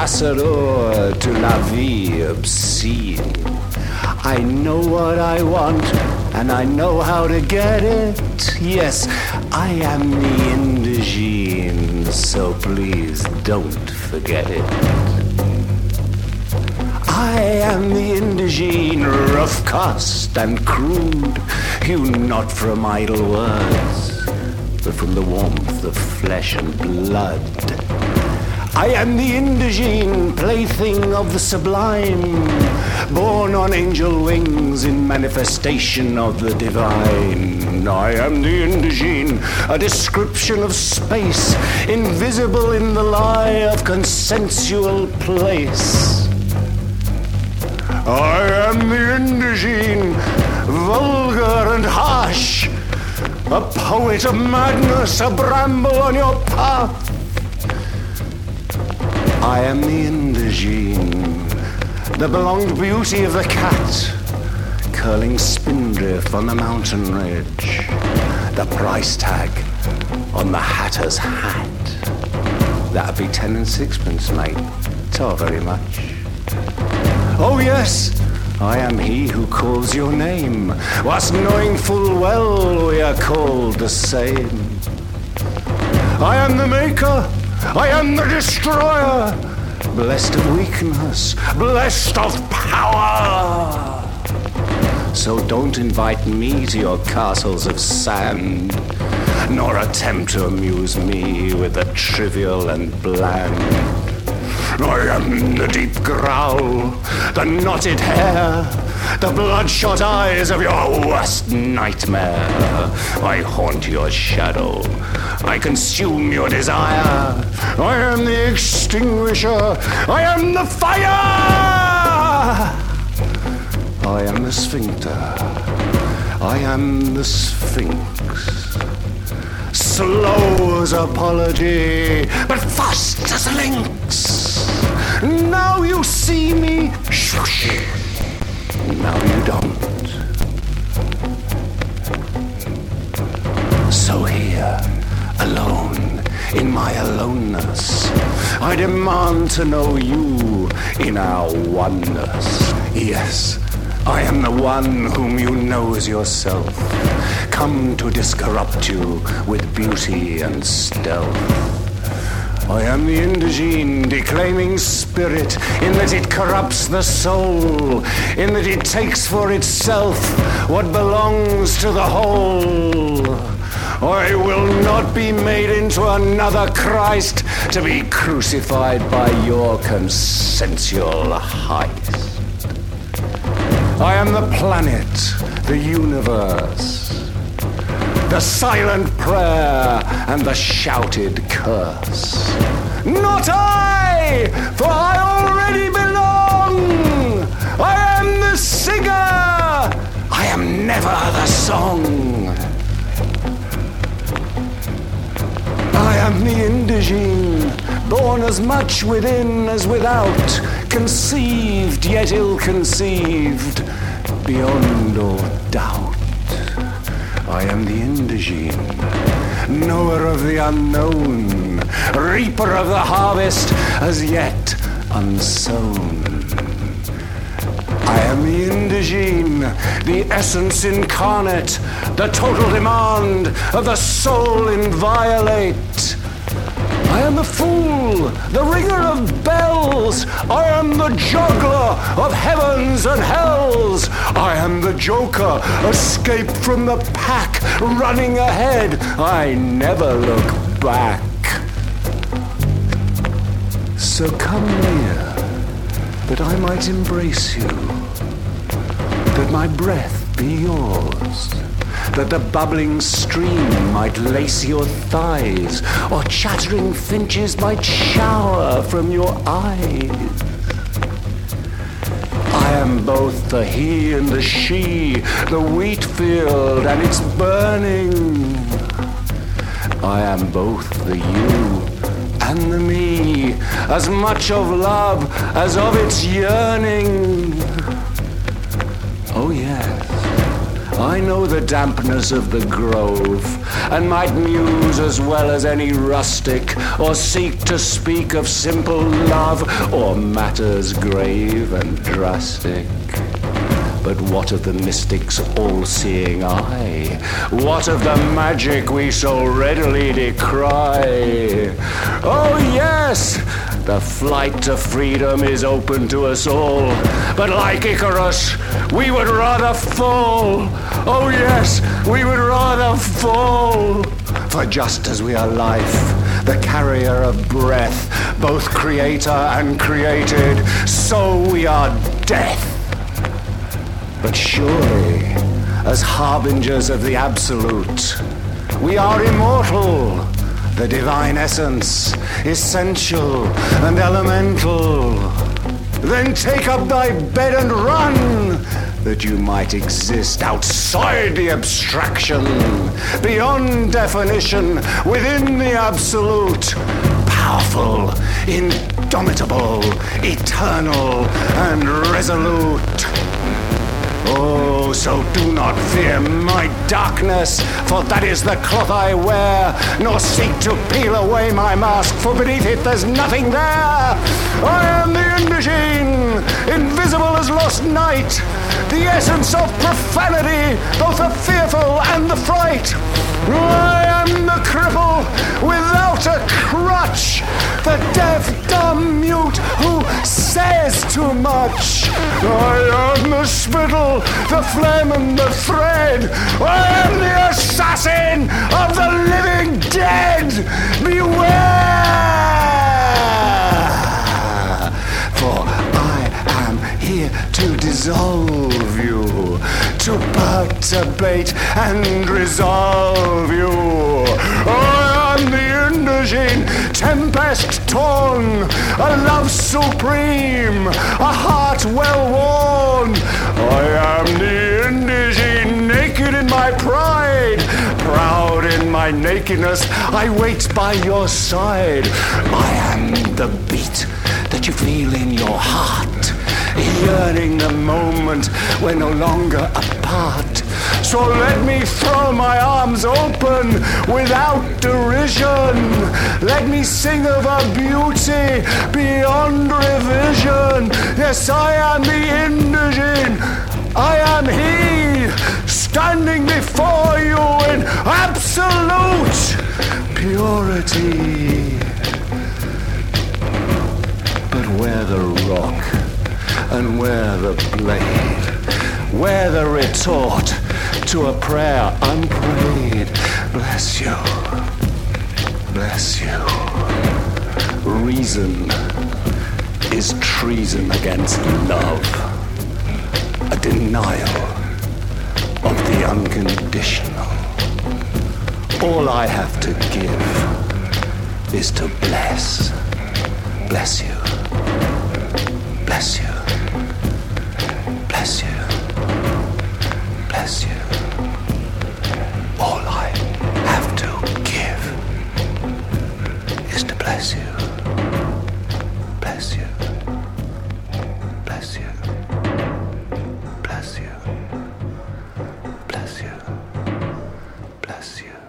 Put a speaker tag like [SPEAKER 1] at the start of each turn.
[SPEAKER 1] ambassador to la vie obscene. I know what I want, and I know how to get it. Yes, I am the Indogene, so please don't forget it. I am the Indogene, rough cast and crude, hewn not from idle words, but from the warmth of flesh and blood. I am the Indogene, plaything of the sublime, born on angel wings in manifestation of the divine. I am the Indogene, a description of space, invisible in the lie of consensual place. I am the Indogene, vulgar and harsh, a poet of madness, a bramble on your path. I am the Indogene, the blonde beauty of the cat, curling spindrift on the mountain ridge, the price tag on the hatter's hat. That'd be 10 and 6pence, mate. So very much. Oh yes, I am he who calls your name, whilst knowing full well we are called the same. I am the maker, I am the destroyer, blessed of weakness, blessed of power. So don't invite me to your castles of sand, nor attempt to amuse me with the trivial and bland. I am the deep growl, the knotted hair, the bloodshot eyes of your worst nightmare. I haunt your shadow, I consume your desire. I am the extinguisher, I am the fire. I am the sphincter, I am the sphinx. Slow as apology, but fast as a lynx. Now you see me, shush. Now you don't. So here, alone, in my aloneness, I demand to know you in our oneness. Yes, I am the one whom you know as yourself, come to discorrupt you with beauty and stealth. I am the Indogene, declaiming spirit, in that it corrupts the soul, in that it takes for itself what belongs to the whole. I will not be made into another Christ to be crucified by your consensual heist. I am the planet, the universe, the silent prayer and the shouted curse. Not I, for I already belong. I am the singer, I am never the song. I am the Indogene, born as much within as without, conceived yet ill-conceived, beyond all doubt. I am the Indogene, knower of the unknown, reaper of the harvest as yet unsown. I am the Indogene, the essence incarnate, the total demand of the soul inviolate. I am the fool, the ringer of bells. I am the juggler of heavens and hells. I am the joker, escaped from the pack, running ahead. I never look back. So come near, that I might embrace you, that my breath be yours, that the bubbling stream might lace your thighs, or chattering finches might shower from your eyes. I am both the he and the she, the wheat field and its burning. I am both the you and the me, as much of love as of its yearning. Oh yes, I know the dampness of the grove, and might muse as well as any rustic, or seek to speak of simple love, or matters grave and drastic. But what of the mystic's all-seeing eye? What of the magic we so readily decry? Oh yes, the flight to freedom is open to us all, but like Icarus, we would rather fall. Oh yes, we would rather fall. For just as we are life, the carrier of breath, both creator and created, so we are death. But surely, as harbingers of the absolute, we are immortal, the divine essence, essential and elemental. Then take up thy bed and run, that you might exist outside the abstraction, beyond definition, within the absolute, powerful, indomitable, eternal, and resolute. Oh, so do not fear my darkness, for that is the cloth I wear, nor seek to peel away my mask, for beneath it there's nothing there. I am the Indogene, invisible as lost night, the essence of profanity, both the fearful and the fright. I am the cripple without a crutch, the deaf, dumb, mute who says too much. I am the spittle, the phlegm and the thread. I am the assassin of the living dead. Beware! For I am here to dissolve you, to perturbate and resolve you. I am the Indogene, tempest torn, a love supreme, a heart well worn. I am the Indogene, naked in my pride, proud in my nakedness, I wait by your side. I am the beat that you feel in your heart, yearning the moment we're no longer apart. So let me throw my arms open without derision. Let me sing of a beauty beyond revision. Yes, I am the Indogene. I am he, standing before you in absolute purity. But where the rock and where the blade, where the retort to a prayer unprayed? Bless you, bless you. Reason is treason against love, a denial of the unconditional. All I have to give is to bless. Bless you, bless you, bless you, bless you. All I have to give is to bless you, bless you, bless you, bless you, bless you, bless you.